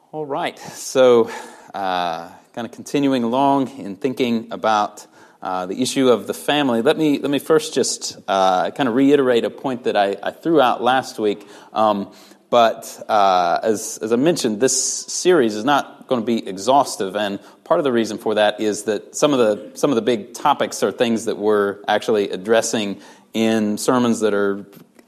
All right, so kind of continuing along in thinking about the issue of the family. Let me first just kind of reiterate a point that I threw out last week. But as I mentioned, this series is not going to be exhaustive, and part of the reason for that is that some of the big topics are things that we're actually addressing in sermons that are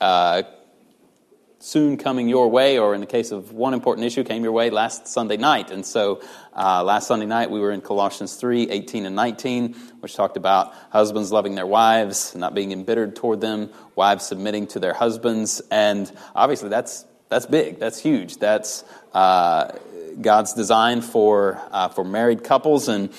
soon coming your way, or in the case of one important issue, came your way last Sunday night. And so last Sunday night we were in Colossians 3, 18 and 19, which talked about husbands loving their wives, not being embittered toward them, wives submitting to their husbands. And obviously that's big, that's huge. That's God's design for married couples. And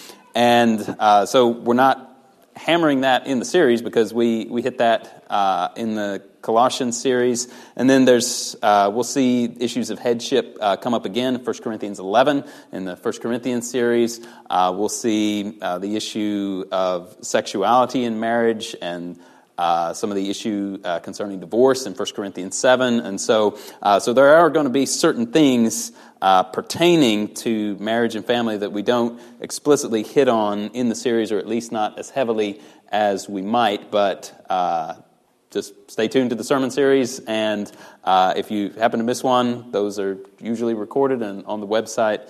so we're not hammering that in the series because we hit that in the Colossians series. And then we'll see issues of headship come up again in 1 Corinthians 11 in the 1 Corinthians series. We'll see the issue of sexuality in marriage and some of the issue concerning divorce in 1 Corinthians 7. And so there are going to be certain things pertaining to marriage and family that we don't explicitly hit on in the series, or at least not as heavily as we might. But just stay tuned to the sermon series, and if you happen to miss one, those are usually recorded and on the website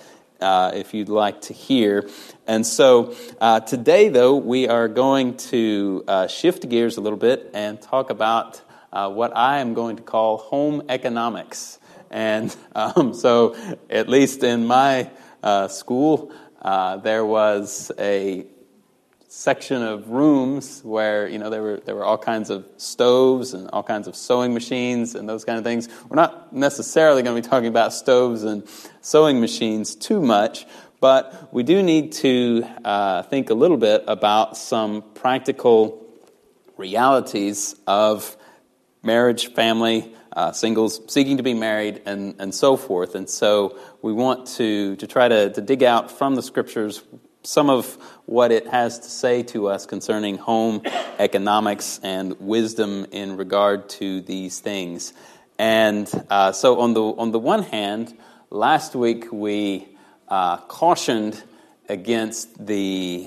if you'd like to hear. And so today, though, we are going to shift gears a little bit and talk about what I am going to call home economics. And so at least in my school, there was a section of rooms where there were all kinds of stoves and all kinds of sewing machines and those kind of things. We're not necessarily going to be talking about stoves and sewing machines too much, but we do need to think a little bit about some practical realities of marriage, family, singles seeking to be married, and so forth. And so we want to try to dig out from the Scriptures some of what it has to say to us concerning home economics and wisdom in regard to these things. And so on the one hand, last week we cautioned against the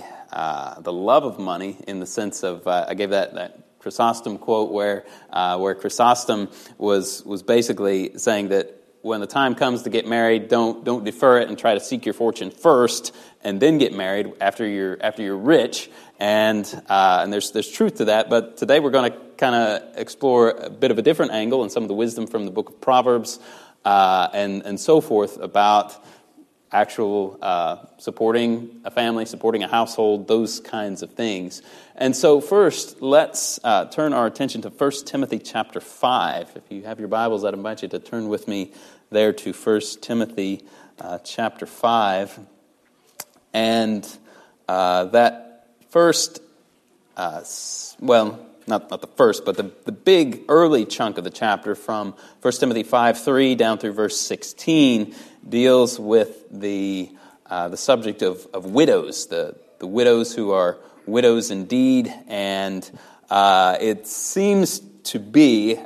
love of money, in the sense of I gave that Chrysostom quote where Chrysostom was basically saying that when the time comes to get married, don't defer it and try to seek your fortune first and then get married after you're rich. And there's truth to that. But today we're going to kind of explore a bit of a different angle and some of the wisdom from the book of Proverbs and so forth about actual supporting a family, supporting a household, those kinds of things. And so first, let's turn our attention to 1 Timothy chapter 5. If you have your Bibles, I'd invite you to turn with me there to 1 Timothy chapter 5. And that first, not the first, but the big early chunk of the chapter from 1 Timothy 5:3 down through verse 16 deals with the subject of widows, the widows who are widows indeed. And it seems to be,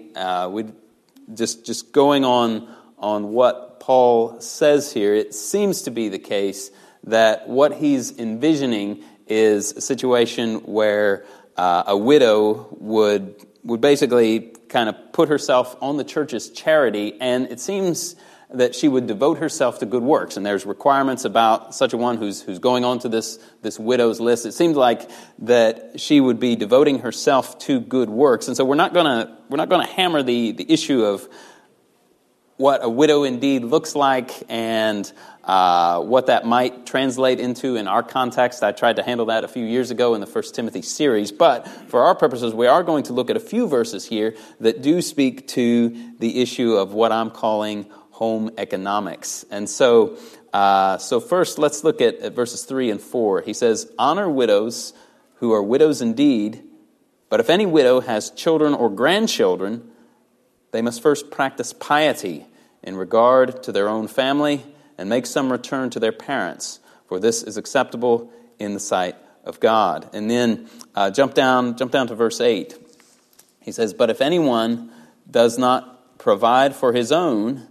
just going on what Paul says here, it seems to be the case that what he's envisioning is a situation where a widow would basically kind of put herself on the church's charity, and it seems that she would devote herself to good works. And there's requirements about such a one who's going on to this widow's list. It seems like that she would be devoting herself to good works. And so we're not gonna hammer the issue of what a widow indeed looks like and what that might translate into in our context. I tried to handle that a few years ago in the 1 Timothy series. But for our purposes, we are going to look at a few verses here that do speak to the issue of what I'm calling home economics. And so first, let's look at verses 3 and 4. He says, "Honor widows who are widows indeed, but if any widow has children or grandchildren, they must first practice piety in regard to their own family and make some return to their parents, for this is acceptable in the sight of God." And then jump down to verse 8. He says, "But if anyone does not provide for his own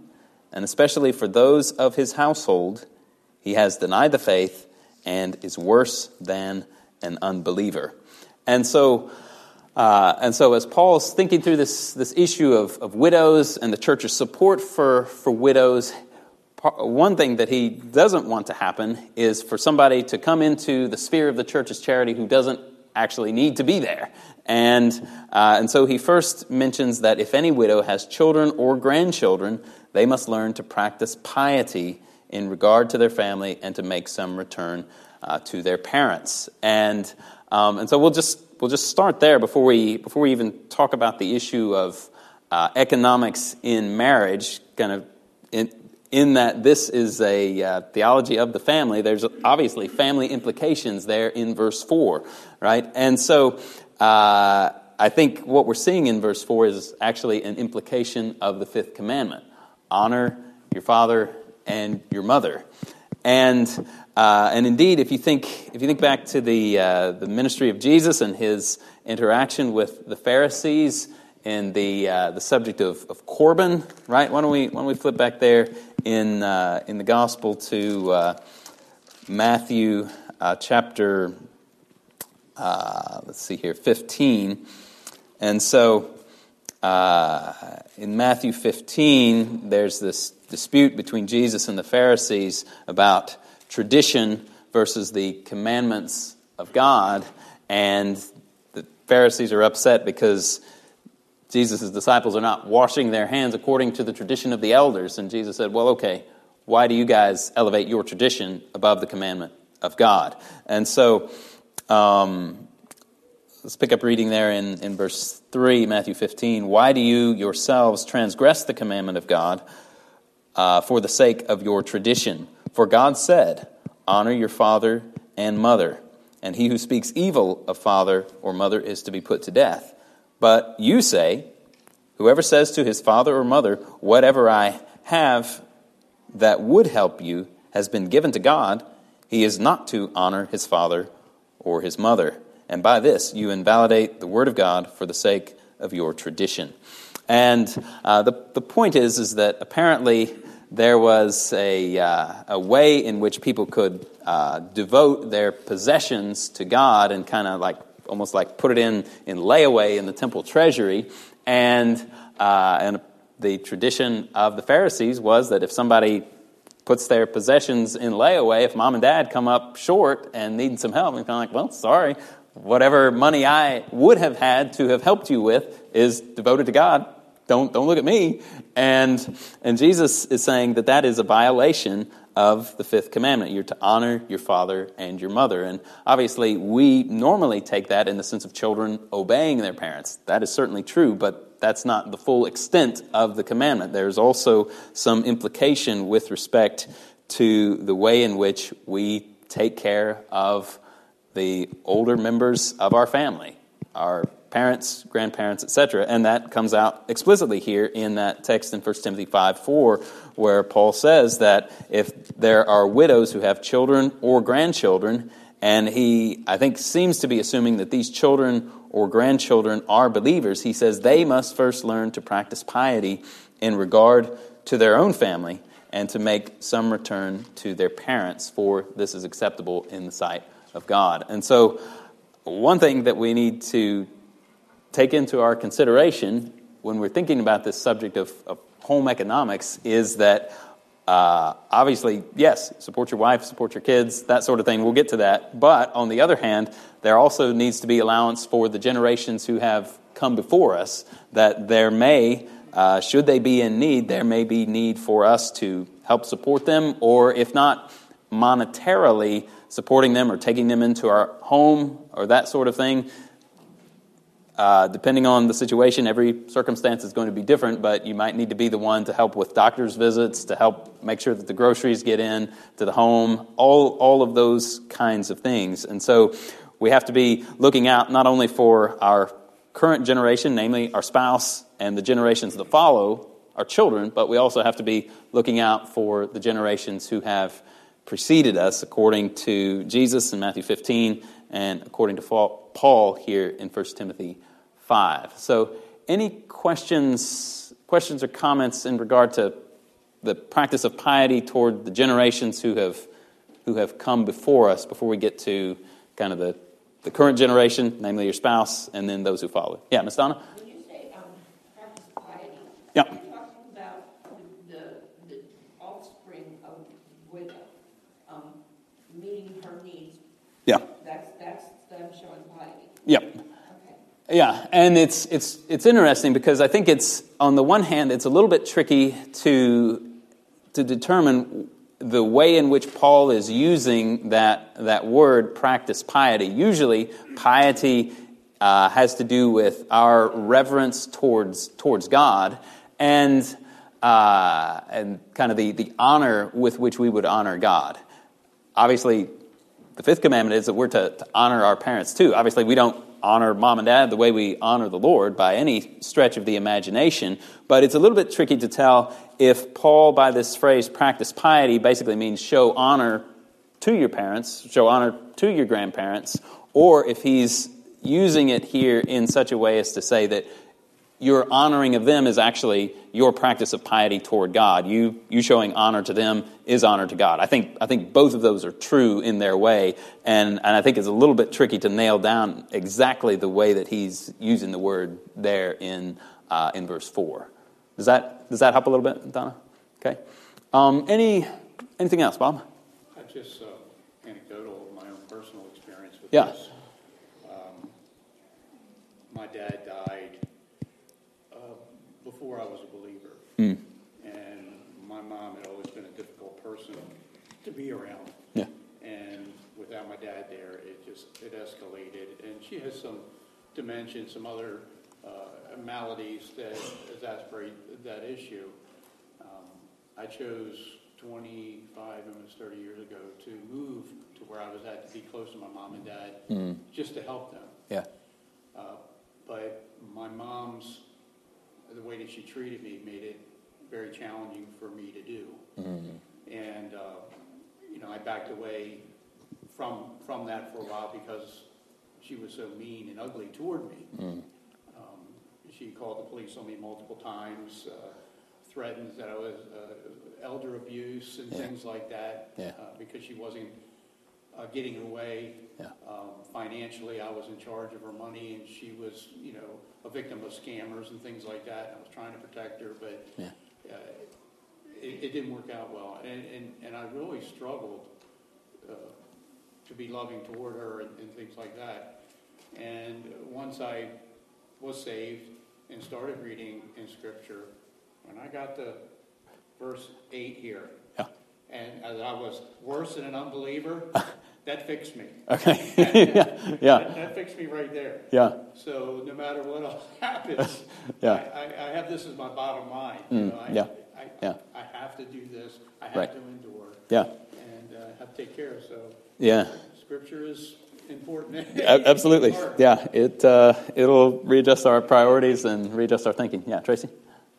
and especially for those of his household, he has denied the faith and is worse than an unbeliever. And so as Paul's thinking through this issue of widows and the church's support for widows, one thing that he doesn't want to happen is for somebody to come into the sphere of the church's charity who doesn't actually need to be there. And so he first mentions that if any widow has children or grandchildren, they must learn to practice piety in regard to their family and to make some return to their parents. And so we'll just start there before we even talk about the issue of economics in marriage, kind of in that this is a theology of the family. There's obviously family implications there in verse 4, right? And so I think what we're seeing in verse 4 is actually an implication of the fifth commandment: honor your father and your mother. And indeed, if you think back to the ministry of Jesus and his interaction with the Pharisees and the subject of Corban, right? Why don't we flip back there in the Gospel to Matthew chapter 15, and so in Matthew 15, there's this dispute between Jesus and the Pharisees about tradition versus the commandments of God, and the Pharisees are upset because Jesus' disciples are not washing their hands according to the tradition of the elders. And Jesus said, well, okay, why do you guys elevate your tradition above the commandment of God? And so let's pick up reading there in verse 3, Matthew 15. Why do you yourselves transgress the commandment of God for the sake of your tradition? For God said, honor your father and mother, and he who speaks evil of father or mother is to be put to death. But you say, whoever says to his father or mother, whatever I have that would help you has been given to God, he is not to honor his father or his mother. And by this you invalidate the word of God for the sake of your tradition. And the point is that apparently there was a way in which people could devote their possessions to God and kind of almost like put it in layaway in the temple treasury. And the tradition of the Pharisees was that if somebody puts their possessions in layaway, if mom and dad come up short and need some help, and kind of like, well, sorry, whatever money I would have had to have helped you with is devoted to God. Don't look at me. And Jesus is saying that is a violation of the fifth commandment. You're to honor your father and your mother. And obviously, we normally take that in the sense of children obeying their parents. That is certainly true, but that's not the full extent of the commandment. There's also some implication with respect to the way in which we take care of the older members of our family, our parents, grandparents, etc. And that comes out explicitly here in that text in 1 Timothy 5:4, where Paul says that if there are widows who have children or grandchildren, and he, I think, seems to be assuming that these children or grandchildren are believers, he says they must first learn to practice piety in regard to their own family and to make some return to their parents, for this is acceptable in the sight of God. And so one thing that we need to take into our consideration when we're thinking about this subject of home economics is that obviously, yes, support your wife, support your kids, that sort of thing. We'll get to that. But on the other hand, there also needs to be allowance for the generations who have come before us, that there may, should they be in need, there may be need for us to help support them, or if not monetarily supporting them or taking them into our home or that sort of thing. Depending on the situation, every circumstance is going to be different, but you might need to be the one to help with doctor's visits, to help make sure that the groceries get in to the home, all of those kinds of things. And so we have to be looking out not only for our current generation, namely our spouse, and the generations that follow, our children, but we also have to be looking out for the generations who have preceded us, according to Jesus in Matthew 15 and according to Paul here in 1 Timothy 5. So any questions or comments in regard to the practice of piety toward the generations who have come before us, before we get to kind of the current generation, namely your spouse, and then those who follow. Yeah, Ms. Donna? When you say practice piety, yeah. are you talking about the offspring of widow meeting her needs? Yeah. That's them showing piety. Yep. Okay. Yeah, and it's interesting because I think it's, on the one hand, it's a little bit tricky to determine the way in which Paul is using that word, practice piety. Usually, piety has to do with our reverence towards God and kind of the honor with which we would honor God. Obviously, the fifth commandment is that we're to honor our parents too. Obviously, we don't honor mom and dad the way we honor the Lord by any stretch of the imagination, but it's a little bit tricky to tell if Paul, by this phrase, practice piety, basically means show honor to your parents, show honor to your grandparents, or if he's using it here in such a way as to say that your honoring of them is actually your practice of piety toward God. You showing honor to them is honor to God. I think both of those are true in their way, and I think it's a little bit tricky to nail down exactly the way that he's using the word there in verse 4. Does that help a little bit, Donna? Okay. Anything else, Bob? Just anecdotal of my own personal experience with Yeah. this. My dad died before I was a believer, and my mom had always been a difficult person to be around. Yeah. And without my dad there, it escalated. And she has some dementia, some other maladies that exacerbate that issue. I chose 25, almost 30 years ago, to move to where I was at to be close to my mom and dad, just to help them. Yeah. But my mom's, the way that she treated me made it very challenging for me to do. Mm-hmm. And, I backed away from that for a while because she was so mean and ugly toward me. Mm. She called the police on me multiple times, threatened that I was elder abuse and things like that, because she wasn't getting her way. Yeah. Financially, I was in charge of her money, and she was, a victim of scammers and things like that. I was trying to protect her, but it didn't work out well. And I really struggled to be loving toward her and things like that. And once I was saved and started reading in Scripture, when I got to verse 8 here, and as I was worse than an unbeliever, that fixed me. Okay. That fixed me right there. Yeah. So no matter what else happens, I have this as my bottom line. I have to do this. I have to endure. Yeah. And have to take care of. So Scripture is important. Absolutely. Yeah. It'll readjust our priorities and readjust our thinking. Yeah, Tracy?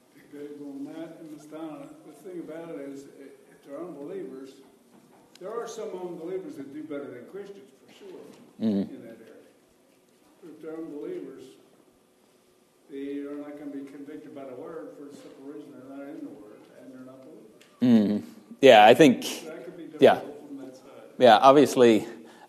There are some unbelievers that do better than Christians, for sure, in that area. But if they're unbelievers, they are not going to be convicted by the Word for the simple reason they're not in the Word and they're not believers. Yeah, I think. So that could be difficult from that side. Yeah, obviously,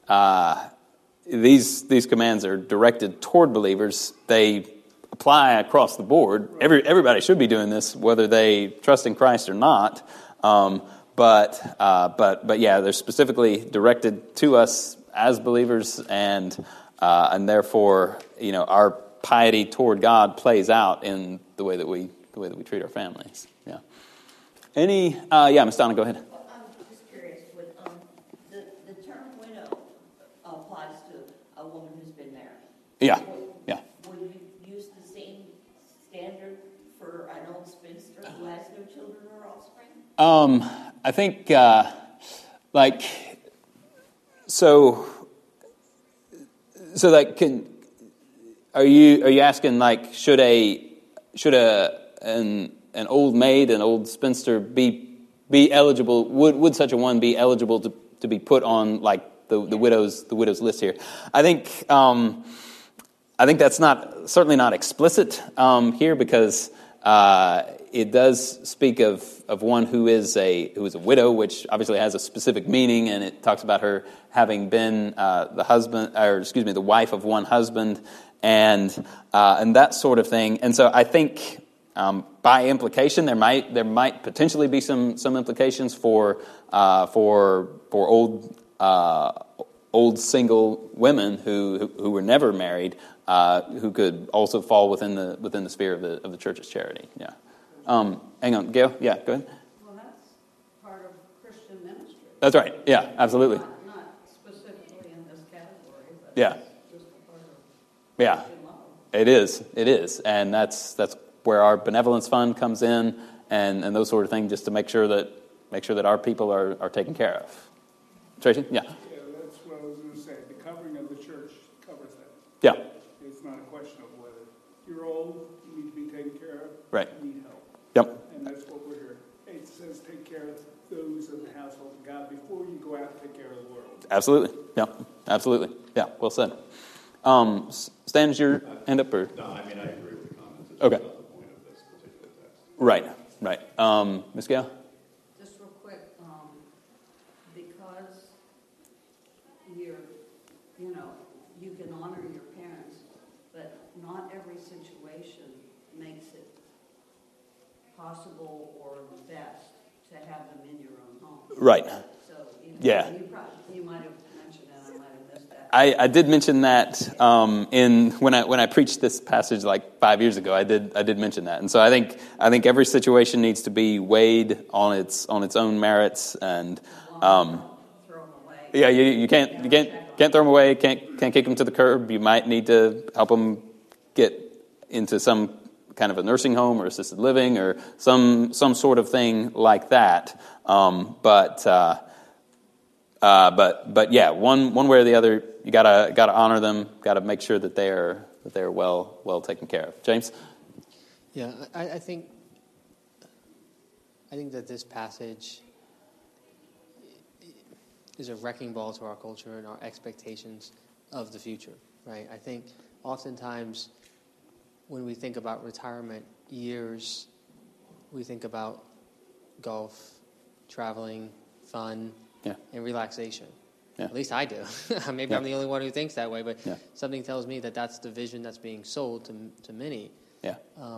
these commands are directed toward believers. They apply across the board. Right. Everybody should be doing this, whether they trust in Christ or not. But yeah, they're specifically directed to us as believers, and therefore, our piety toward God plays out in the way that we treat our families. Yeah. Ms. Donna, go ahead. Well, I'm just curious. With the term widow applies to a woman who's been married. Yeah. Would you use the same standard for an old spinster who has no children or offspring? I think, are you asking, should an old maid, an old spinster be eligible? Would such a one be eligible to be put on the widow's list here? I think that's certainly not explicit here, because it does speak of one who is a widow, which obviously has a specific meaning, and it talks about her having been the wife of one husband, and that sort of thing. And so I think by implication there might potentially be some implications for old single women who were never married, who could also fall within the sphere of the church's charity. Yeah. Hang on, Gail. Yeah, go ahead. Well, that's part of Christian ministry. That's right. Yeah, absolutely. Not specifically in this category, but Yeah. just a part of Yeah. Christian love. It is, and that's where our benevolence fund comes in, and those sort of things, just to make sure that our people are taken care of. Tracy? Yeah. Yeah, that's what I was going to say. The covering of the church covers that. Yeah. It's not a question of whether you're old, you need to be taken care of, Right. you need help. Yep. And that's what we're here. It says take care of those in the household of God before you go out and take care of the world. Absolutely. Yeah. Absolutely. Yeah. Well said. Stan, is your hand up? Or? No, I mean, I agree with the comments. It's Okay. not the point of this particular text. Right. Ms. Gail? Just real quick, because you can honor your parents, but not every situation makes it possible or best to have them in your own home. Right. So, Yeah. you might have mentioned that, I might have missed that. I did mention that when I preached this passage like 5 years ago. I did mention that, and so I think every situation needs to be weighed on its own merits, and Throw them away. yeah, you can't throw them away, can't kick them to the curb. You might need to help them get into some kind of a nursing home or assisted living or some sort of thing like that. But yeah, one way or the other, you gotta honor them, gotta make sure that they are well taken care of. James? Yeah, I think that this passage is a wrecking ball to our culture and our expectations of the future, right? I think oftentimes when we think about retirement years, we think about golf, traveling, fun, and relaxation. Yeah. At least I do. Maybe I'm the only one who thinks that way, but something tells me that that's the vision that's being sold to many. Yeah.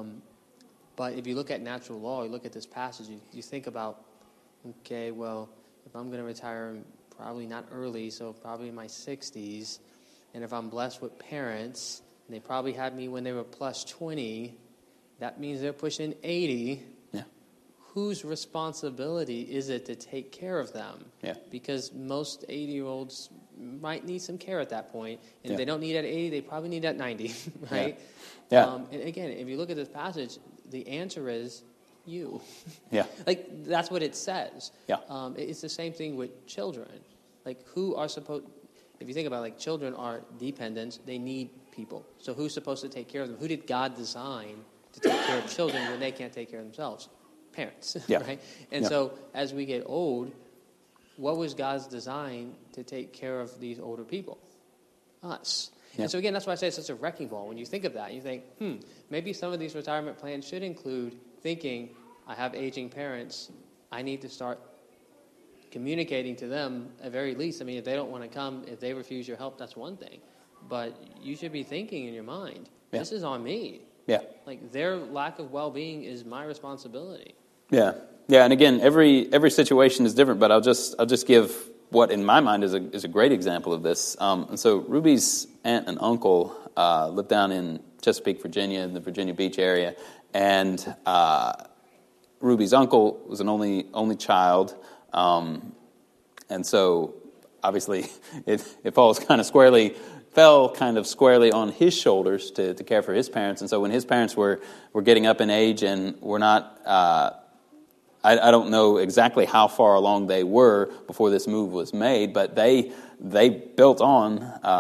But if you look at natural law, you look at this passage, you think about, okay, well, if I'm going to retire, probably not early, so probably in my 60s, and if I'm blessed with parents, and they probably had me when they were plus 20, that means they're pushing 80. Yeah. Whose responsibility is it to take care of them? Yeah. Because most 80-year-olds might need some care at that point, and if they don't need at 80, they probably need at 90, right? Yeah. And again, if you look at this passage, the answer is you. Yeah. Like, that's what it says. Yeah. It's the same thing with children. Like, who are supposed... If you think about it, like, children are dependents. They need people. So who's supposed to take care of them? Who did God design to take care of children when they can't take care of themselves? Parents, right? And so as we get old, what was God's design to take care of these older people? Us. And so again, that's why I say it's such a wrecking ball. When you think of that, you think, maybe some of these retirement plans should include thinking, I have aging parents, I need to start communicating to them at very least. I mean, if they don't want to come, if they refuse your help, that's one thing. But you should be thinking in your mind, this is on me. Yeah. Like, their lack of well-being is my responsibility. Yeah. Yeah, and again, every situation is different, but I'll just give what in my mind is a great example of this. And so Ruby's aunt and uncle lived down in Chesapeake, Virginia, in the Virginia Beach area, and Ruby's uncle was an only child, and so obviously it fell kind of squarely on his shoulders to care for his parents. And so when his parents were getting up in age and were not, I don't know exactly how far along they were before this move was made, but they built on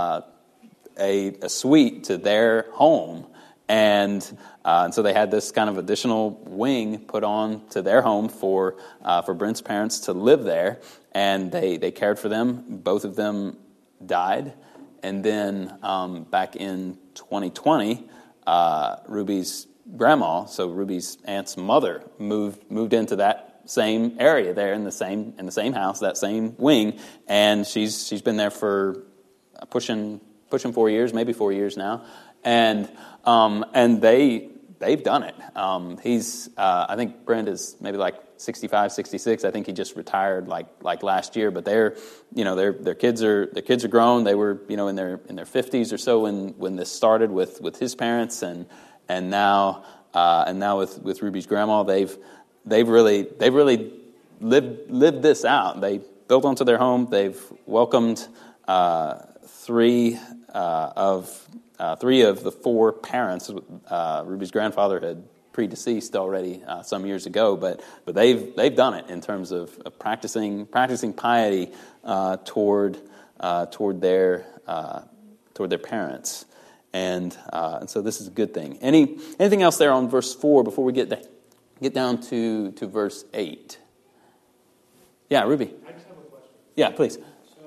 a suite to their home, and so they had this kind of additional wing put on to their home for Brent's parents to live there, and they cared for them. Both of them died. And then back in 2020, Ruby's grandma, so Ruby's aunt's mother, moved into that same area there in the same house, that same wing, and she's been there for pushing 4 years, maybe 4 years now, and they've done it. I think Brent is maybe like 65, 66. I think he just retired like last year. But their kids are grown. They were in their 50s or so when this started with his parents, and now with Ruby's grandma, they've really lived this out. They built onto their home. They've welcomed three of the four parents. Ruby's grandfather had predeceased already some years ago, but they've done it in terms of practicing piety toward their parents, and so this is a good thing. Anything else there on verse 4 before we get down to verse 8? Yeah, Ruby. I just have a question. Yeah, please. So,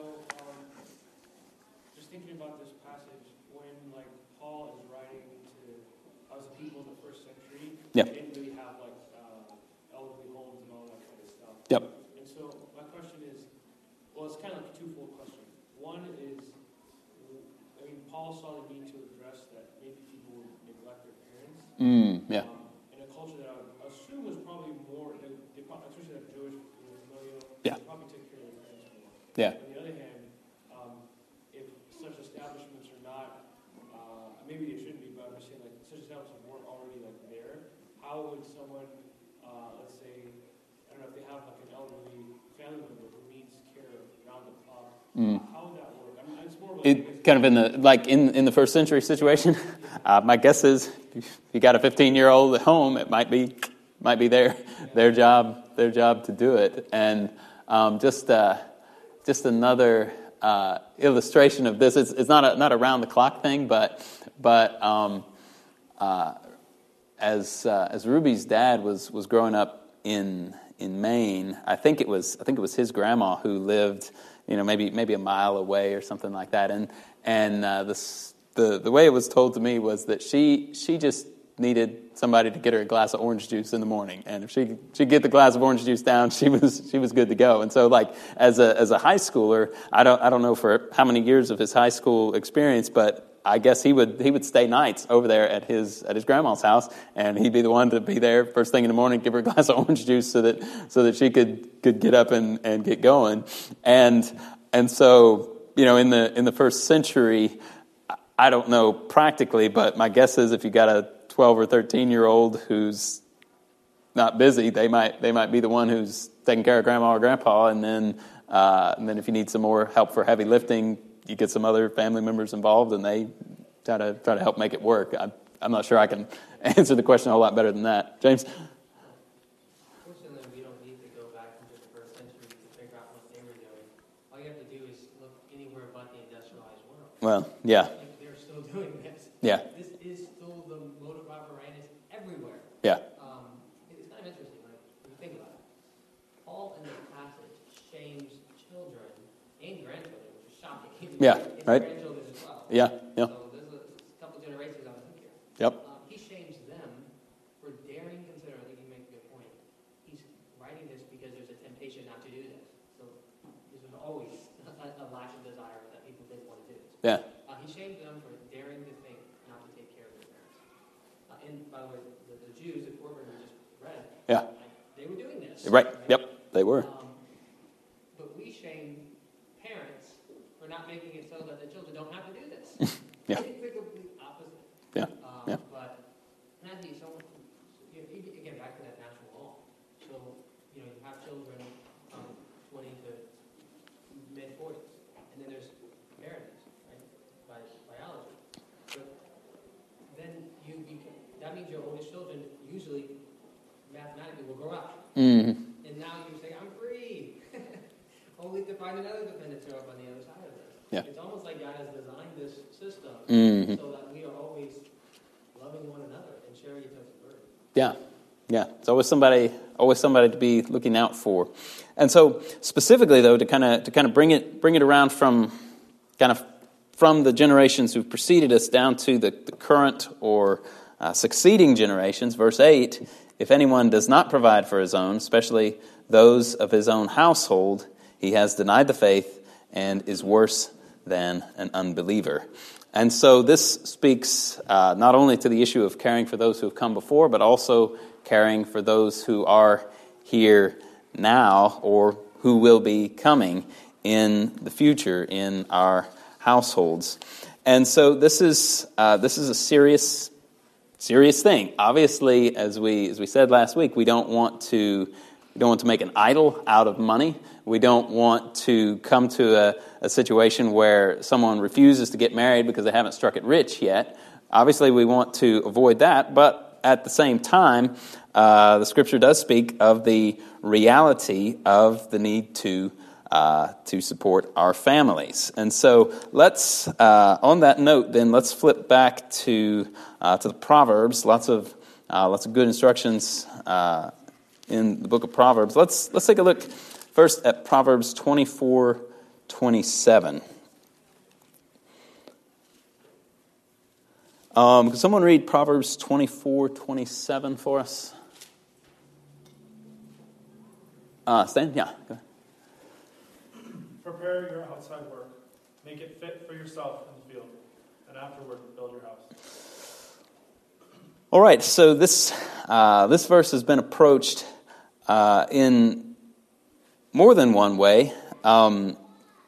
just thinking about this passage, when Paul is writing to the people in the first century, Yeah. they didn't really have elderly homes and all that kind of stuff. Yep. And so my question is, well, it's kind of like a twofold question. One is, Paul saw the need to address that maybe people would neglect their parents. Yeah. In a culture that I would assume was probably more, especially that Jewish familial, Yeah. probably took care of their parents more. Yeah. On the other hand, if such establishments are not, maybe they shouldn't be, but I'm just saying such establishments weren't already there, how would someone, let's say, I don't know if they have an elderly family member who needs care around the clock, how would that work? It's more It kind of in the first century situation. My guess is if you got a 15-year-old at home, it might be their job to do it. And just another illustration of this. It's not a round the clock thing, but as Ruby's dad was growing up in Maine, I think it was his grandma who lived maybe a mile away or something like that, and the way it was told to me was that she just needed somebody to get her a glass of orange juice in the morning, and if she'd get the glass of orange juice down, she was good to go. And so, as a high schooler, I don't know for how many years of his high school experience, but I guess he would stay nights over there at his grandma's house, and he'd be the one to be there first thing in the morning, give her a glass of orange juice so that she could get up and get going. And so in the first century, I don't know practically, but my guess is if you got a 12 or 13-year-old who's not busy, they might be the one who's taking care of grandma or grandpa, and then if you need some more help for heavy lifting, you get some other family members involved, and they try to help make it work. I'm not sure I can answer the question a whole lot better than that. James? Fortunately, we don't need to go back into the first century to figure out what they were doing. All you have to do is look anywhere but the industrialized world. Well, yeah. They're still doing this. Yeah. This is still the modus operandi everywhere. Yeah. It's kind of interesting, when you think about it. Paul in this passage shames children and grandchildren, which is shocking. Yeah, It's right. grandchildren as well. Yeah. So there's a couple generations on the hook here. Yep. He shames them for daring consider. I think you make a good point. He's writing this because there's a temptation not to do this. So there's always a lack of desire that people didn't want to do this. Yeah. He shamed them for daring to think not to take care of their parents. And by the way, the Jews at Corbin we just read, Yeah. they were doing this. Right. Yep. They were. But we shame parents for not making it so that the children don't have to do this. Yeah. It's the complete opposite. Yeah. Yeah. But Matthew, again, back to that natural law. So, you have children from 20 to mid-40s, and then there's marriages, right, by biology. But then that means your oldest children usually, mathematically, will grow up. Mm-hmm. And now you say, I'm free. Only to find another dependent show up on the other side of this. Yeah. It's almost like God has designed this system so that we are always loving one another and sharing each other's burden. Yeah. Yeah. It's always somebody to be looking out for. And so specifically though, to kind of bring it around from the generations who've preceded us down to the current or succeeding generations. Verse 8, if anyone does not provide for his own, especially those of his own household, he has denied the faith and is worse than an unbeliever. And so this speaks not only to the issue of caring for those who have come before, but also caring for those who are here now or who will be coming in the future in our households. And so this is a serious thing. Obviously, as we said last week, we don't want to make an idol out of money. We don't want to come to a situation where someone refuses to get married because they haven't struck it rich yet. Obviously, we want to avoid that, but at the same time, the Scripture does speak of the reality of the need to support our families. And so let's, on that note, then let's flip back to the Proverbs. Lots of good instructions in the book of Proverbs. Let's take a look first at Proverbs 24:27. Could someone read Proverbs 24:27 for us? Stan? Yeah. Go ahead. Prepare your outside work. Make it fit for yourself in the field. And afterward, build your house. All right, so this verse has been approached in more than one way. And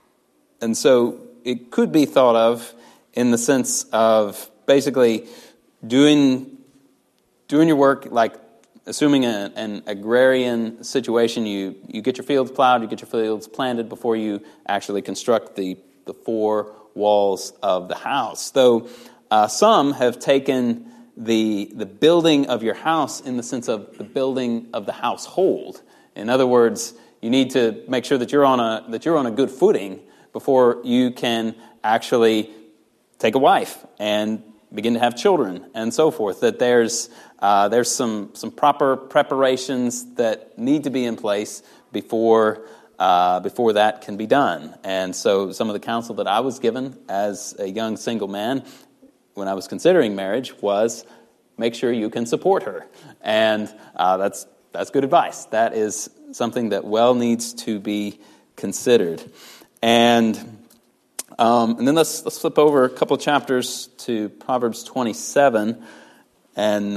so it could be thought of in the sense of basically doing your work, like assuming an agrarian situation. You get your fields plowed, you get your fields planted before you actually construct the four walls of the house. Though some have taken the building of your house in the sense of the building of the household. In other words, you need to make sure that you're on a good footing before you can actually take a wife and begin to have children and so forth. That there's some proper preparations that need to be in place before that can be done. And so some of the counsel that I was given as a young single man when I was considering marriage was make sure you can support her. And that's good advice. That is something that well needs to be considered. And then let's flip over a couple chapters to Proverbs 27, and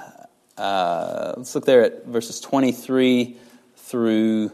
let's look there at verses 23 through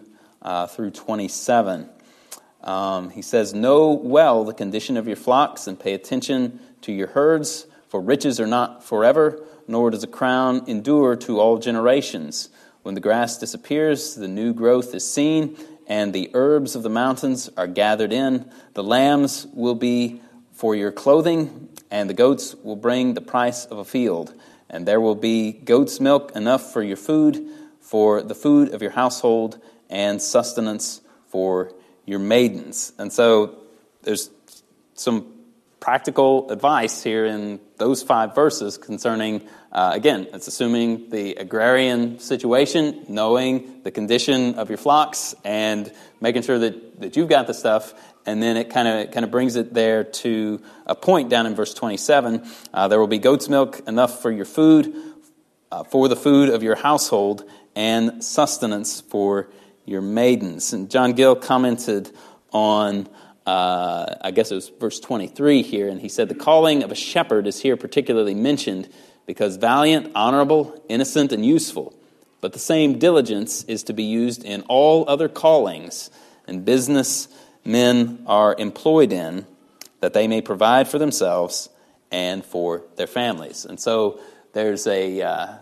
27. He says, "Know well the condition of your flocks, and pay attention to your herds, for riches are not forever, nor does a crown endure to all generations. When the grass disappears, the new growth is seen, and the herbs of the mountains are gathered in. The lambs will be for your clothing, and the goats will bring the price of a field. And there will be goat's milk enough for your food, for the food of your household, and sustenance for your maidens." And so there's some practical advice here in those 5 verses concerning, again, it's assuming the agrarian situation, knowing the condition of your flocks, and making sure that you've got the stuff. And then it kind of brings it there to a point down in verse 27. There will be goat's milk enough for your food, for the food of your household, and sustenance for your maidens. And John Gill commented on, I guess it was verse 23 here, and he said, "The calling of a shepherd is here particularly mentioned because valiant, honorable, innocent, and useful. But the same diligence is to be used in all other callings and business men are employed in, that they may provide for themselves and for their families." And so there's a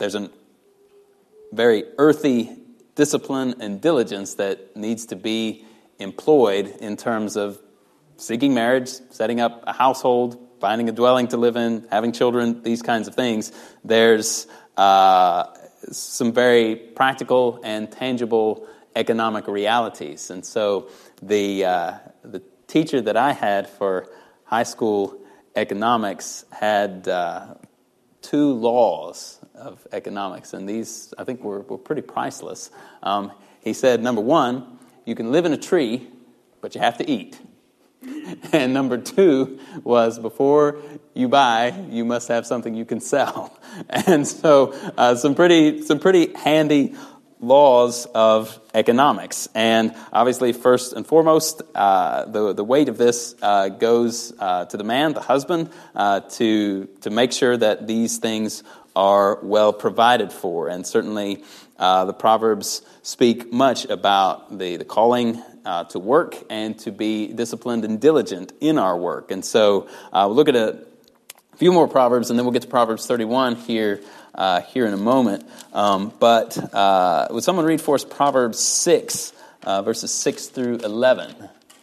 very earthy discipline and diligence that needs to be employed in terms of seeking marriage, setting up a household, finding a dwelling to live in, having children, these kinds of things. There's some very practical and tangible economic realities. And so the teacher that I had for high school economics had 2 laws of economics, and these, I think, were pretty priceless. He said, number 1, you can live in a tree, but you have to eat. And number 2 was before you buy, you must have something you can sell. And so some pretty handy laws of economics. And obviously, first and foremost, the weight of this goes to the man, the husband, to make sure that these things are well provided for. And certainly the Proverbs speak much about the calling to work and to be disciplined and diligent in our work. And so we'll look at a few more Proverbs, and then we'll get to Proverbs 31 here in a moment. But would someone read for us Proverbs 6, verses 6 through 11?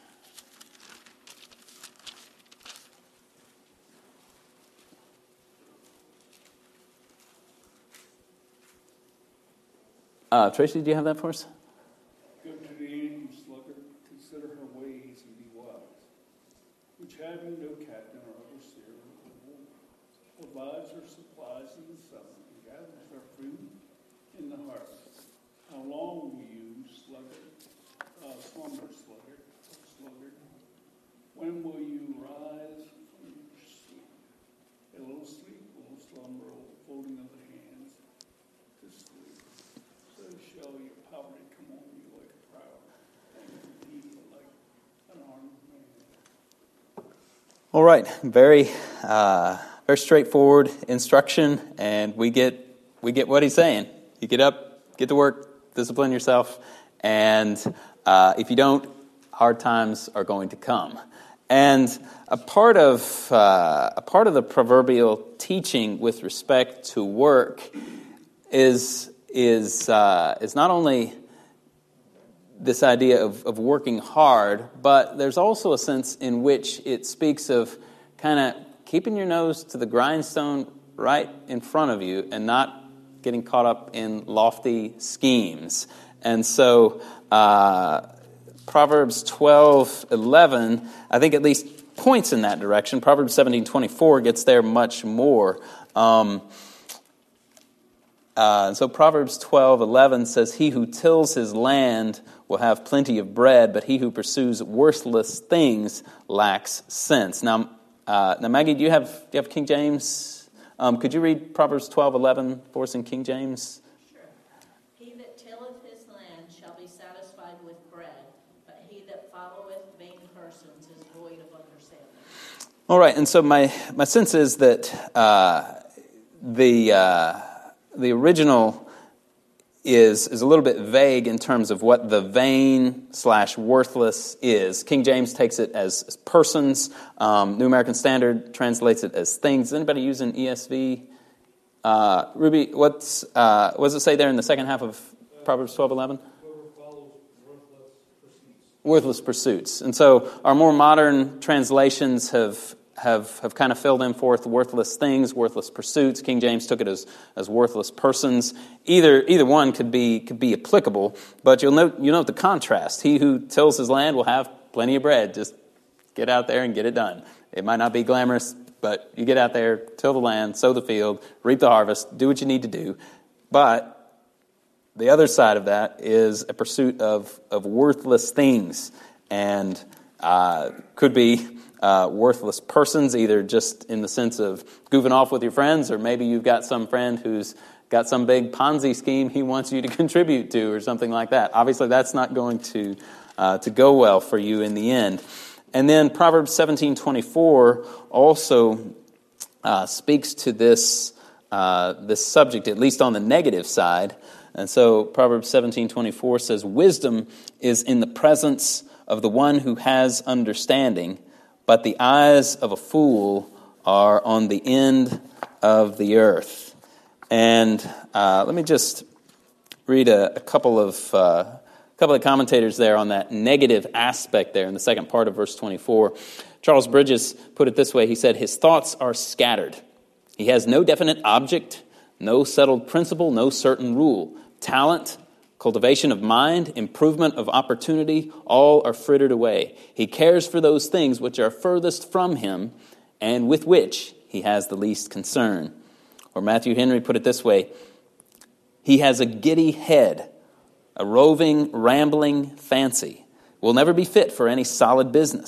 Tracy, do you have that for us? Go to the end, you sluggard, consider her ways and be wise, which have you no captain or overseer of war, provides her supplies in the summer, and gathers her fruit in the harvest. How long will you, sluggard, slumber, sluggard? When will you rise from your sleep? A little sleep, a little slumber, a little folding of the hands to sleep. So shall your poverty come on you like a proud, and your need like an armed man. All right, very straightforward instruction, and we get what he's saying. You get up, get to work, discipline yourself, and if you don't, hard times are going to come. And a part of the proverbial teaching with respect to work is not only this idea of working hard, but there's also a sense in which it speaks of kind of keeping your nose to the grindstone right in front of you and not getting caught up in lofty schemes. And so Proverbs 12:11, I think at least points in that direction. Proverbs 17:24 gets there much more. So Proverbs 12:11 says, "He who tills his land will have plenty of bread, but he who pursues worthless things lacks sense." Now Maggie, do you have King James? Could you read Proverbs 12:11 for us in King James? Sure. He that tilleth his land shall be satisfied with bread, but he that followeth vain persons is void of understanding. All right, and so my sense is that the original is a little bit vague in terms of what the vain/worthless is. King James takes it as persons. New American Standard translates it as things. Does anybody use an ESV? Ruby, what does it say there in the second half of Proverbs 12:11? Whoever follows Worthless pursuits. And so our more modern translations have kind of filled in forth worthless things, worthless pursuits. King James took it as worthless persons. Either one could be applicable, but you'll note the contrast. He who tills his land will have plenty of bread. Just get out there and get it done. It might not be glamorous, but you get out there, till the land, sow the field, reap the harvest, do what you need to do. But the other side of that is a pursuit of worthless things, and could be worthless persons, either just in the sense of goofing off with your friends, or maybe you've got some friend who's got some big Ponzi scheme he wants you to contribute to, or something like that. Obviously, that's not going to go well for you in the end. And then Proverbs 17:24 also speaks to this subject, at least on the negative side. And so Proverbs 17:24 says, "Wisdom is in the presence of the one who has understanding, but the eyes of a fool are on the end of the earth." And let me just read a couple of commentators there on that negative aspect there in the second part of verse 24. Charles Bridges put it this way. He said, "His thoughts are scattered. He has no definite object, no settled principle, no certain rule. Talent, cultivation of mind, improvement of opportunity, all are frittered away. He cares for those things which are furthest from him and with which he has the least concern." Or Matthew Henry put it this way: "He has a giddy head, a roving, rambling fancy, will never be fit for any solid business.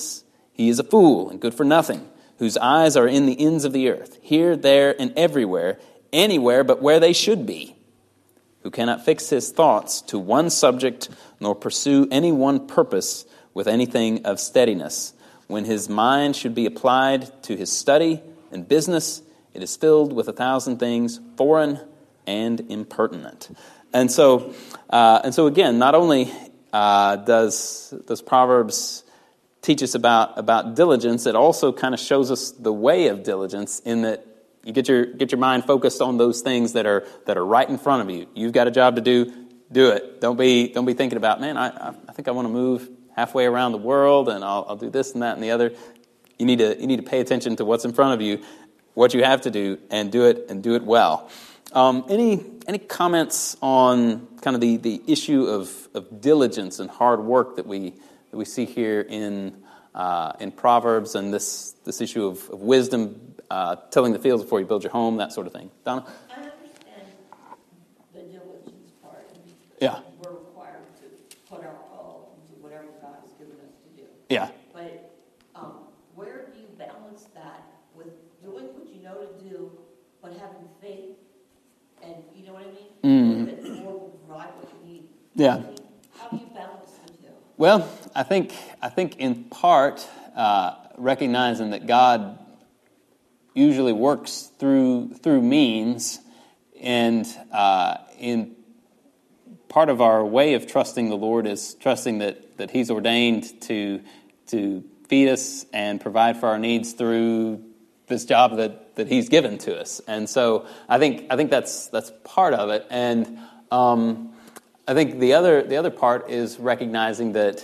He is a fool and good for nothing, whose eyes are in the ends of the earth, here, there, and everywhere, anywhere but where they should be, who cannot fix his thoughts to one subject, nor pursue any one purpose with anything of steadiness. When his mind should be applied to his study and business, it is filled with 1,000 things, foreign and impertinent. And so again, not only does Proverbs teach us about diligence, it also kind of shows us the way of diligence in that you get your mind focused on those things that are right in front of you. You've got a job to do it. Don't be thinking about, man, I think I want to move halfway around the world and I'll do this and that and the other. You need to pay attention to what's in front of you, what you have to do, and do it well. Any comments on kind of the issue of diligence and hard work that we see here in Proverbs, and this issue of wisdom, tilling the fields before you build your home, that sort of thing? Donna? I understand the diligence part. Yeah. We're required to put our all into whatever God has given us to do. Yeah. But where do you balance that with doing what you know to do, but having faith? And you know what I mean? That the Lord will provide what you need. Yeah. How do you balance the two? Well, I think in part recognizing that God usually works through means, and in part of our way of trusting the Lord is trusting that He's ordained to feed us and provide for our needs through this job that He's given to us. And so I think that's part of it. And I think the other part is recognizing that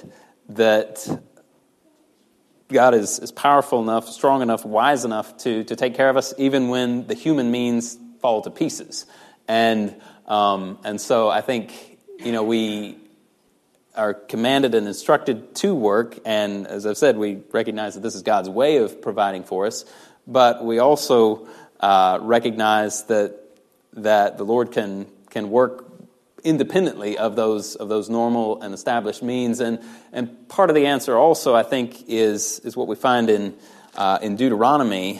God is powerful enough, strong enough, wise enough to take care of us even when the human means fall to pieces. And so I think, we are commanded and instructed to work, and as I've said, we recognize that this is God's way of providing for us, but we also recognize that the Lord can work independently of those normal and established means, and part of the answer also, I think, is what we find in Deuteronomy,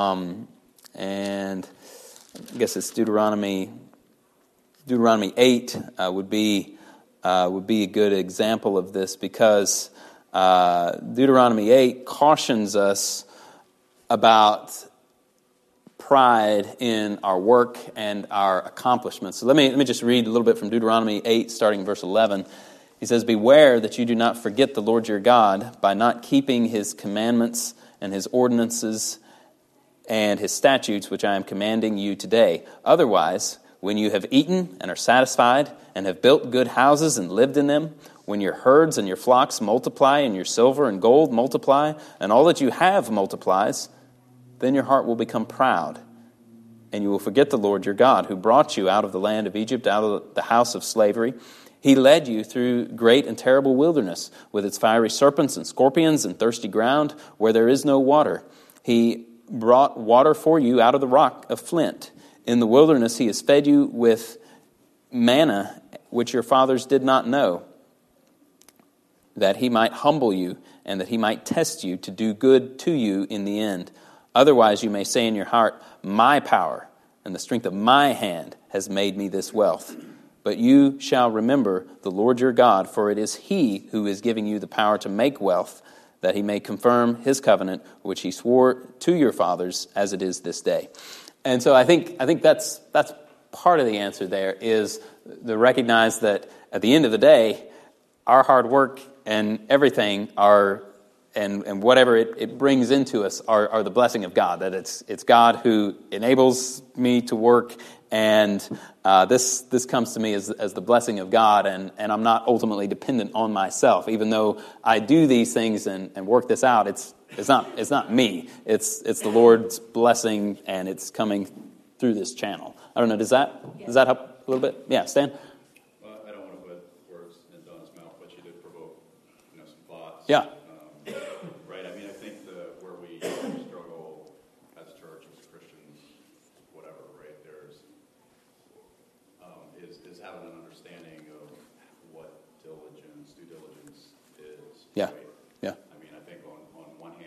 and I guess it's Deuteronomy 8 would be a good example of this, because Deuteronomy 8 cautions us about pride in our work and our accomplishments. So let me just read a little bit from Deuteronomy 8, starting in verse 11. He says, "Beware that you do not forget the Lord your God by not keeping His commandments and His ordinances and His statutes, which I am commanding you today. Otherwise, when you have eaten and are satisfied and have built good houses and lived in them, when your herds and your flocks multiply and your silver and gold multiply and all that you have multiplies, then your heart will become proud, and you will forget the Lord your God, who brought you out of the land of Egypt, out of the house of slavery. He led you through great and terrible wilderness, with its fiery serpents and scorpions and thirsty ground, where there is no water. He brought water for you out of the rock of flint. In the wilderness He has fed you with manna, which your fathers did not know, that He might humble you, and that He might test you to do good to you in the end. Otherwise you may say in your heart, my power and the strength of my hand has made me this wealth. But you shall remember the Lord your God, for it is He who is giving you the power to make wealth, that He may confirm His covenant, which He swore to your fathers, as it is this day." And so I think that's part of the answer there, is to recognize that at the end of the day, our hard work and everything are, and whatever it brings into us are the blessing of God. That it's God who enables me to work, and this comes to me as the blessing of God, and I'm not ultimately dependent on myself. Even though I do these things and work this out, it's not me. It's the Lord's blessing, and it's coming through this channel. I don't know. Does that help a little bit? Yeah, Stan. I don't want to put words in Donna's mouth, but she did provoke some thoughts. Yeah. Right. I mean, I think where we struggle as a church, as Christians, whatever, right? There's is having an understanding of what due diligence is. Yeah. Right? Yeah. I mean, I think on one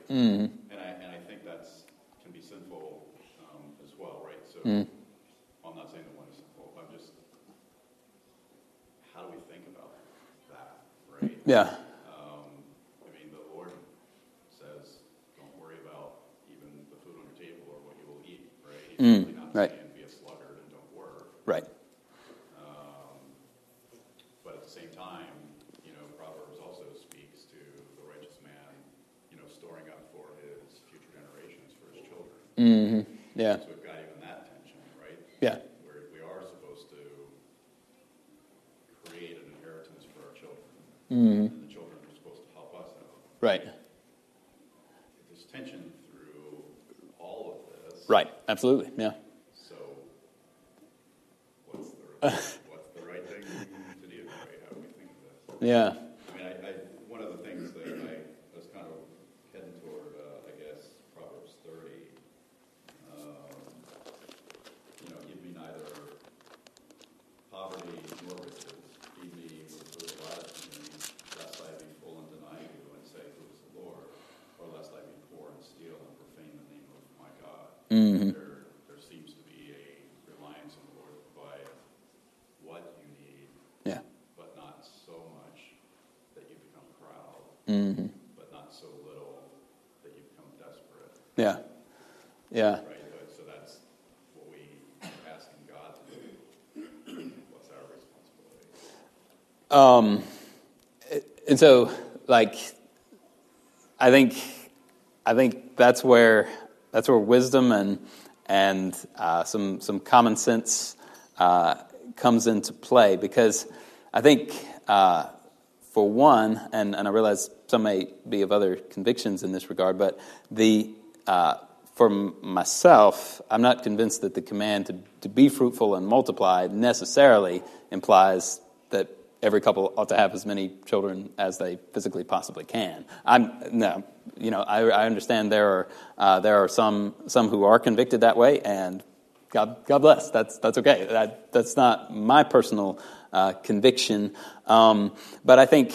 And I think that's can be sinful as well, right? So I'm not saying that one is sinful. I'm just, how do we think about that, right? Yeah. I mean, the Lord says, don't worry about even the food on your table or what you will eat, right? He's really not right. saying be a sluggard and don't work. Right. But at the same time, Proverbs also speaks to the righteous man, storing up for his future generations, for his children. Mm-hmm. Yeah. So we've got even that tension, right? Yeah. Where we are supposed to create an inheritance for our children. Mm-hmm. And the children are supposed to help us out. Right. There's tension through all of this. Right. Absolutely. Yeah. So what's the right thing to do, right? How do we think of this? Yeah. I mean, one of the things that I was kind of heading toward, I guess, Proverbs 30, give me neither poverty nor riches, feed me with food of life, lest I be full and deny you and say, who is the Lord? Or lest I be poor and steal and profane the name of my God. Mm-hmm. There seems to be a reliance on the Lord to provide what you need, Yeah. but not so much that you become proud, Mm-hmm. but not so little that you become desperate. Yeah. Yeah. Right? So that's what we are asking God to do. What's our responsibility? And so, I think that's where wisdom and some common sense comes into play, because I think for one, and I realize some may be of other convictions in this regard, but for myself, I'm not convinced that the command to be fruitful and multiply necessarily implies that every couple ought to have as many children as they physically possibly can. I understand there are some who are convicted that way, and God bless. That's okay. That's not my personal conviction. But I think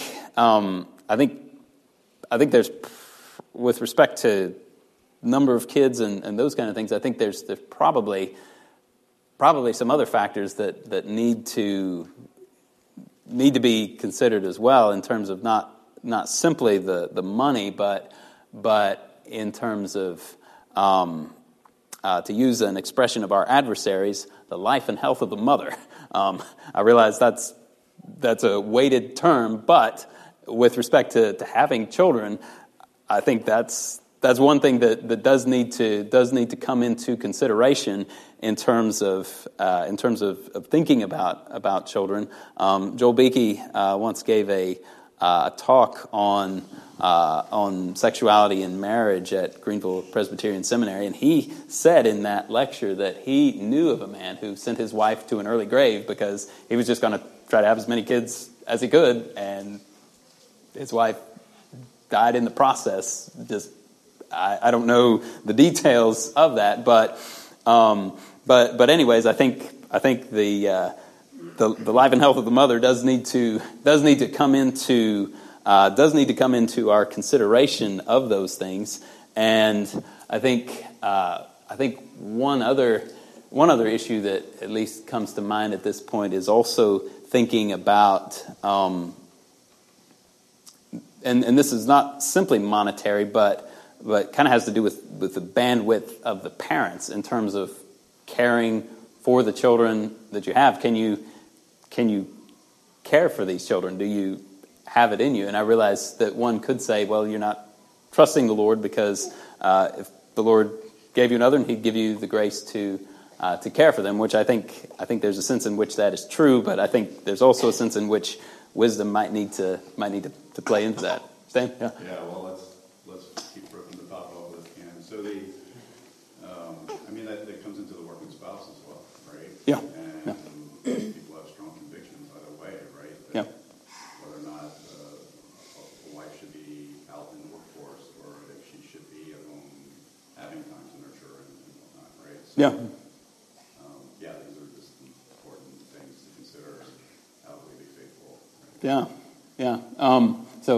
there's, with respect to number of kids and those kind of things, I think there's probably some other factors that need to be considered as well, in terms of not simply the money, but in terms of, to use an expression of our adversaries, the life and health of the mother. I realize that's a weighted term, but with respect to having children, I think that's one thing that does need to come into consideration in terms of thinking about children. Joel Beakey once gave a talk on sexuality and marriage at Greenville Presbyterian Seminary, and he said in that lecture that he knew of a man who sent his wife to an early grave because he was just going to try to have as many kids as he could, and his wife died in the process. I don't know the details of that, but anyways, I think the life and health of the mother does need to come into our consideration of those things. And I think one other issue that at least comes to mind at this point is also thinking about, and this is not simply monetary, but kind of has to do with the bandwidth of the parents in terms of caring for the children that you have. Can you care for these children? Do you have it in you? And I realize that one could say, well, you're not trusting the Lord, because if the Lord gave you another, He'd give you the grace to care for them, which I think there's a sense in which that is true, but I think there's also a sense in which wisdom might need to play into that. Stan? Yeah. Yeah. Well, let's keep ripping the top off this can. So that comes into the working spouse as well, right? Yeah. And people have strong convictions either way, right? Yeah. Whether or not a wife should be out in the workforce, or if she should be at home having time to nurture and whatnot, right? So, Yeah. These are just important things to consider. How do we be faithful? Right? Yeah. Yeah. So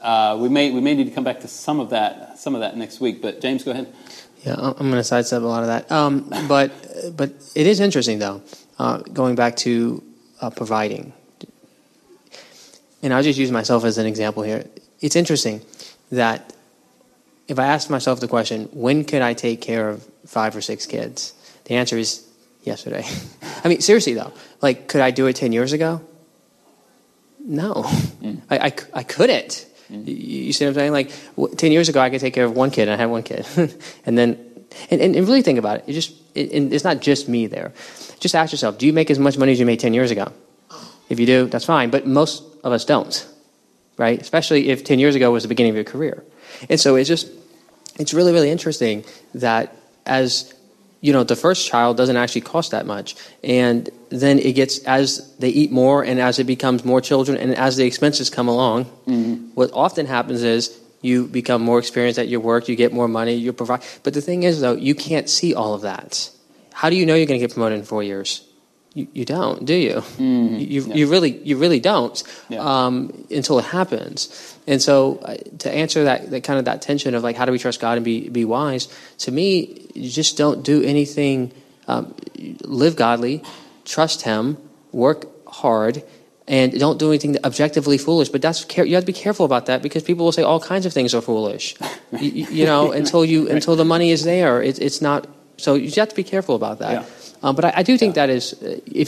we may need to come back to some of that next week. But James, go ahead. Yeah, I'm going to sidestep a lot of that. But it is interesting, though, going back to providing. And I'll just use myself as an example here. It's interesting that if I ask myself the question, when could I take care of 5 or 6 kids? The answer is yesterday. I mean, seriously, though. Like, could I do it 10 years ago? No. I couldn't. You see what I'm saying? Like 10 years ago, I could take care of 1 kid, and I had 1 kid. and really think about it. It's not just me there. Just ask yourself, do you make as much money as you made 10 years ago? If you do, that's fine. But most of us don't, right? Especially if 10 years ago was the beginning of your career. And so it's really, really interesting that as the first child doesn't actually cost that much. And then it gets, as they eat more and as it becomes more children and as the expenses come along, what often happens is you become more experienced at your work, you get more money, you provide. But the thing is, though, you can't see all of that. How do you know you're going to get promoted in 4 years? You don't, do you? You really don't until it happens. And so to answer that kind of that tension of like, how do we trust God and be wise? To me, you just don't do anything. Live godly, trust Him, work hard, and don't do anything objectively foolish. But you have to be careful about that because people will say all kinds of things are foolish. Until the money is there, it's not. So you have to be careful about that. Yeah. But I do think that is if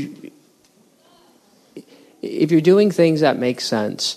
you're doing things that make sense,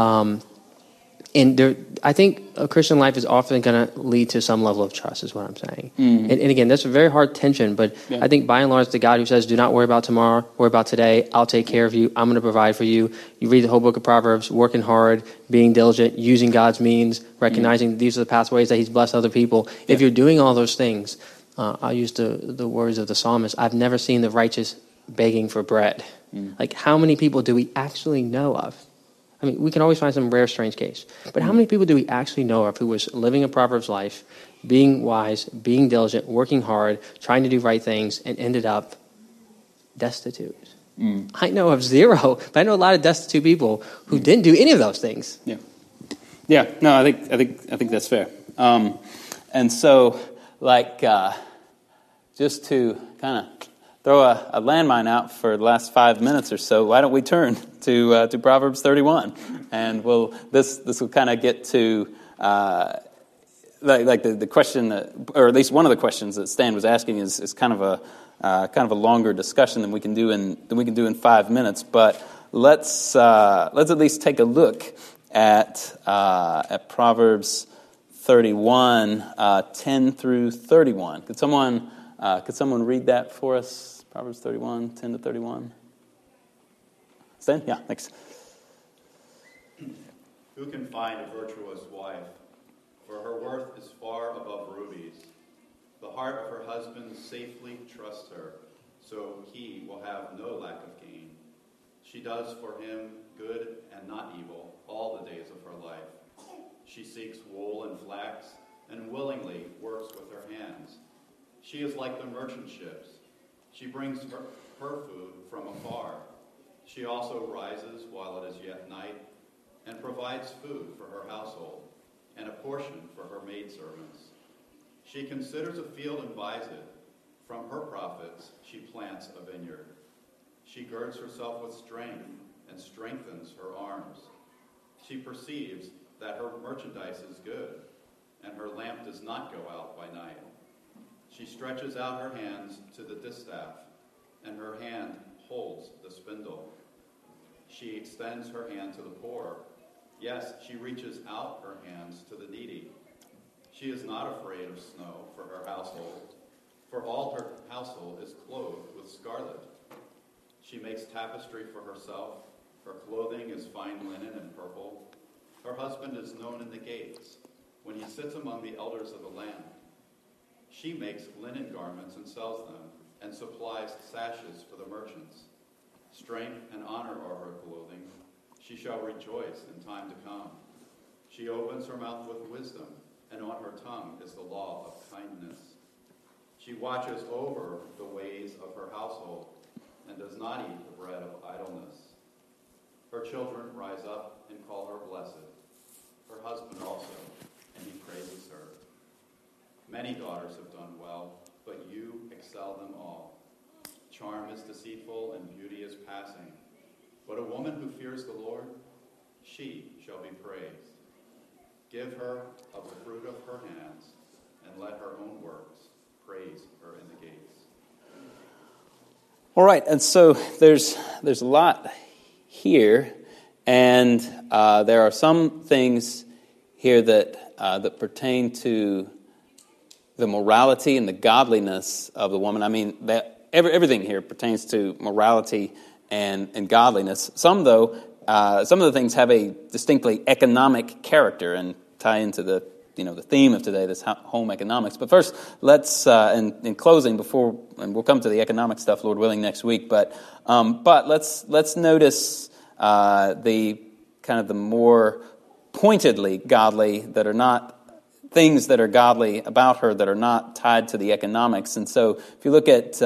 I think a Christian life is often going to lead to some level of trust, is what I'm saying. And again, that's a very hard tension, but I think by and large, the God who says, do not worry about tomorrow, worry about today, I'll take care of you, I'm going to provide for you. You read the whole book of Proverbs, working hard, being diligent, using God's means, recognizing these are the pathways that He's blessed other people. Yeah. If you're doing all those things, I'll use the words of the psalmist, I've never seen the righteous begging for bread. Like, how many people do we actually know of? I mean, we can always find some rare, strange case. But how many people do we actually know of who was living a Proverbs life, being wise, being diligent, working hard, trying to do right things, and ended up destitute? I know of 0, but I know a lot of destitute people who didn't do any of those things. Yeah. No, I think that's fair. And so, just to kind of throw a landmine out for the last 5 minutes or so, why don't we turn to Proverbs 31? And this will kind of get to the question, or at least one of the questions that Stan was asking is kind of a longer discussion than we can do in 5 minutes. But let's at least take a look at Proverbs 31, 10 through 31. Could someone read that for us? Proverbs 31, 10 to 31. Stan? Yeah, thanks. Who can find a virtuous wife? For her worth is far above rubies. The heart of her husband safely trusts her, so he will have no lack of gain. She does for him good and not evil all the days of her life. She seeks wool and flax and willingly works with her hands. She is like the merchant ships. She brings her food from afar. She also rises while it is yet night and provides food for her household and a portion for her maidservants. She considers a field and buys it. From her profits she plants a vineyard. She girds herself with strength and strengthens her arms. She perceives that her merchandise is good, and her lamp does not go out by night. She stretches out her hands to the distaff, and her hand holds the spindle. She extends her hand to the poor. Yes, she reaches out her hands to the needy. She is not afraid of snow for her household, for all her household is clothed with scarlet. She makes tapestry for herself. Her clothing is fine linen and purple. Her husband is known in the gates, when he sits among the elders of the land. She makes linen garments and sells them, and supplies sashes for the merchants. Strength and honor are her clothing. She shall rejoice in time to come. She opens her mouth with wisdom, and on her tongue is the law of kindness. She watches over the ways of her household, and does not eat the bread of idleness. Her children rise up and call her blessed, her husband also, and he praises her. Many daughters have done well, but you excel them all. Charm is deceitful and beauty is passing. But a woman who fears the Lord, she shall be praised. Give her of the fruit of her hands, and let her own works praise her in the gates. All right, and so there's a lot here, and there are some things here that pertain to the morality and the godliness of the woman. I mean, that everything here pertains to morality and godliness. Some, though, some of the things have a distinctly economic character and tie into the theme of today, this home economics. But first, let's in closing, and we'll come to the economic stuff, Lord willing, next week. But let's notice the kind of the more pointedly godly, that are not things that are godly about her that are not tied to the economics. And so, if you look at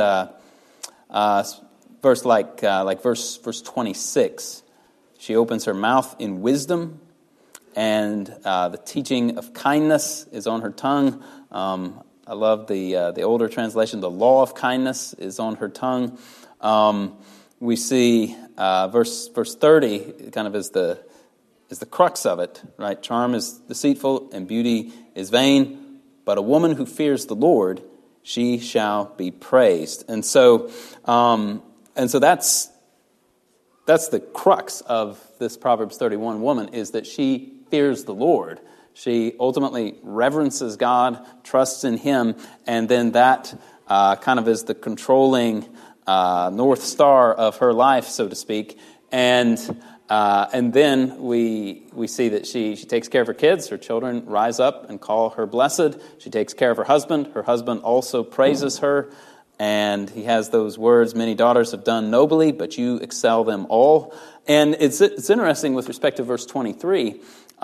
verse verse 26, she opens her mouth in wisdom, and the teaching of kindness is on her tongue. I love the older translation. The law of kindness is on her tongue. We see verse 30 kind of is the crux of it, right? Charm is deceitful and beauty is vain, but a woman who fears the Lord, she shall be praised. And so that's the crux of this Proverbs 31 woman, is that she fears the Lord. She ultimately reverences God, trusts in Him, and then that kind of is the controlling North Star of her life, so to speak. And then we see that she takes care of her kids. Her children rise up and call her blessed. She takes care of her husband. Her husband also praises her. And he has those words, many daughters have done nobly, but you excel them all. And it's interesting with respect to verse 23.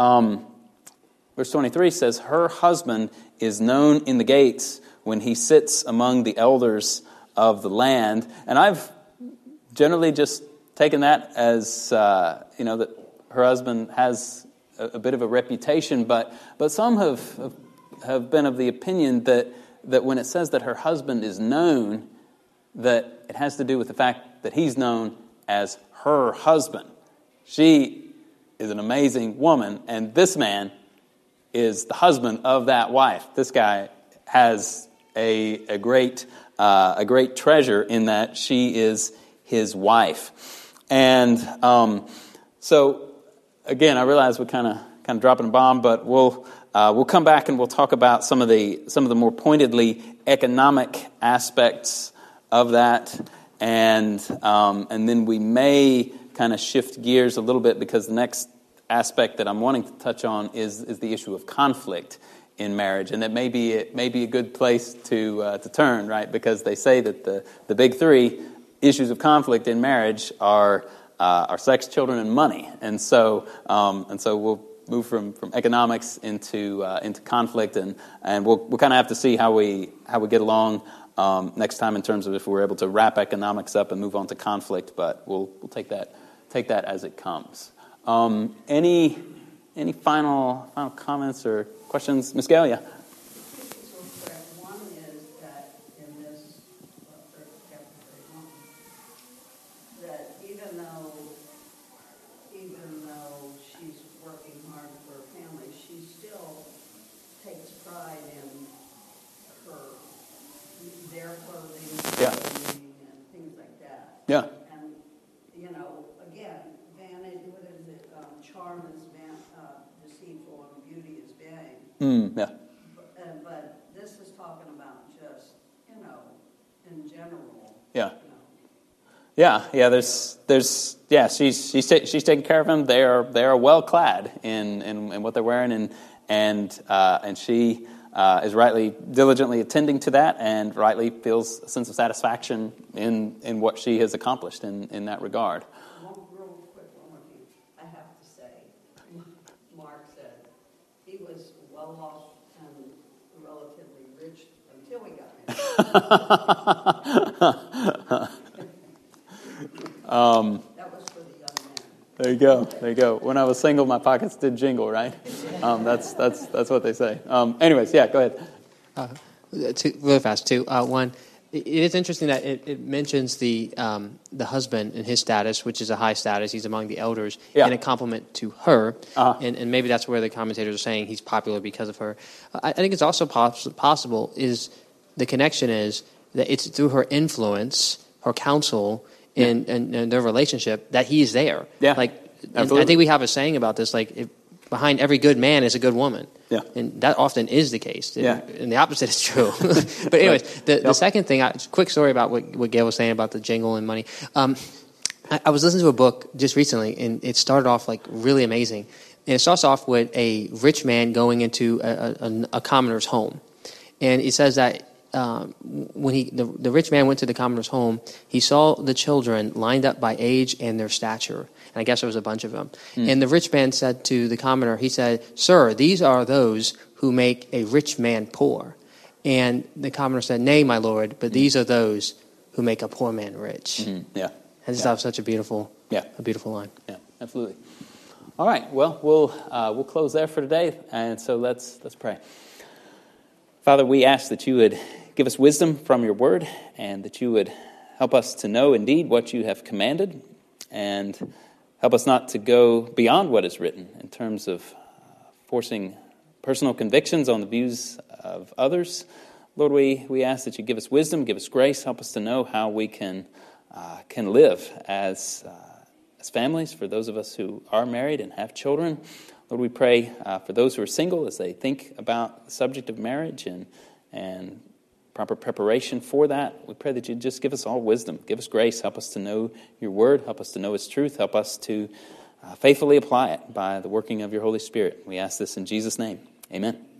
Verse 23 says, her husband is known in the gates when he sits among the elders of the land. And I've generally just taken that as, that her husband has a bit of a reputation, but some have been of the opinion that when it says that her husband is known, that it has to do with the fact that he's known as her husband. She is an amazing woman, and this man is the husband of that wife. This guy has a great treasure in that she is his wife. And so again, I realize we're kind of dropping a bomb, but we'll come back and we'll talk about some of the more pointedly economic aspects of that, and then we may kind of shift gears a little bit, because the next aspect that I'm wanting to touch on is the issue of conflict in marriage, and it may be a good place to turn, right? Because they say that the big three issues of conflict in marriage are sex, children, and money, and so we'll move from economics into conflict, and we'll kind of have to see how we get along next time in terms of if we're able to wrap economics up and move on to conflict. But we'll take that as it comes. Any final comments or questions, Ms. Gale? Yeah. One is that in this chapter 31, that even though she's working hard for her family, she still takes pride in their clothing, Yeah. and things like that. Yeah. And again, vanity. What is it? Charm is deceitful, and beauty is vain. Yeah. But this is talking about just in general. Yeah. Yeah. She's taking care of him. They are well clad in what they're wearing, and she is rightly diligently attending to that, and rightly feels a sense of satisfaction in what she has accomplished in that regard. One real quick one with you. I have to say, Mark said he was well off and relatively rich until we got married. That was for the young man. There you go. There you go. When I was single, my pockets did jingle, right? That's what they say. Anyways, yeah, go ahead. Really fast, too. One, it is interesting that it mentions the husband and his status, which is a high status. He's among the elders, in a compliment to her. And maybe that's where the commentators are saying he's popular because of her. I think it's also possible is the connection is that it's through her influence, her counsel, and their relationship that he's there. Yeah, I think we have a saying about this, behind every good man is a good woman. Yeah. And that often is the case. Yeah. And the opposite is true. But anyways, the second thing, quick story about what Gail was saying about the jingle and money. I was listening to a book just recently, and it started off really amazing. And it starts off with a rich man going into a commoner's home. And it says that when the rich man went to the commoner's home, he saw the children lined up by age and their stature. And I guess there was a bunch of them. And the rich man said to the commoner, he said, "Sir, these are those who make a rich man poor." And the commoner said, "Nay, my lord, but these are those who make a poor man rich." Yeah. I just thought it was such a beautiful line. Yeah, absolutely. All right, well, we'll close there for today. And so let's pray. Father, we ask that you would give us wisdom from your word, and that you would help us to know indeed what you have commanded, and help us not to go beyond what is written in terms of forcing personal convictions on the views of others. Lord, we ask that you give us wisdom, give us grace, help us to know how we can live as families, for those of us who are married and have children. Lord, we pray for those who are single as they think about the subject of marriage and proper preparation for that. We pray that you just give us all wisdom, give us grace, help us to know your word, help us to know its truth, help us to faithfully apply it by the working of your Holy Spirit. We ask this in Jesus' name. Amen.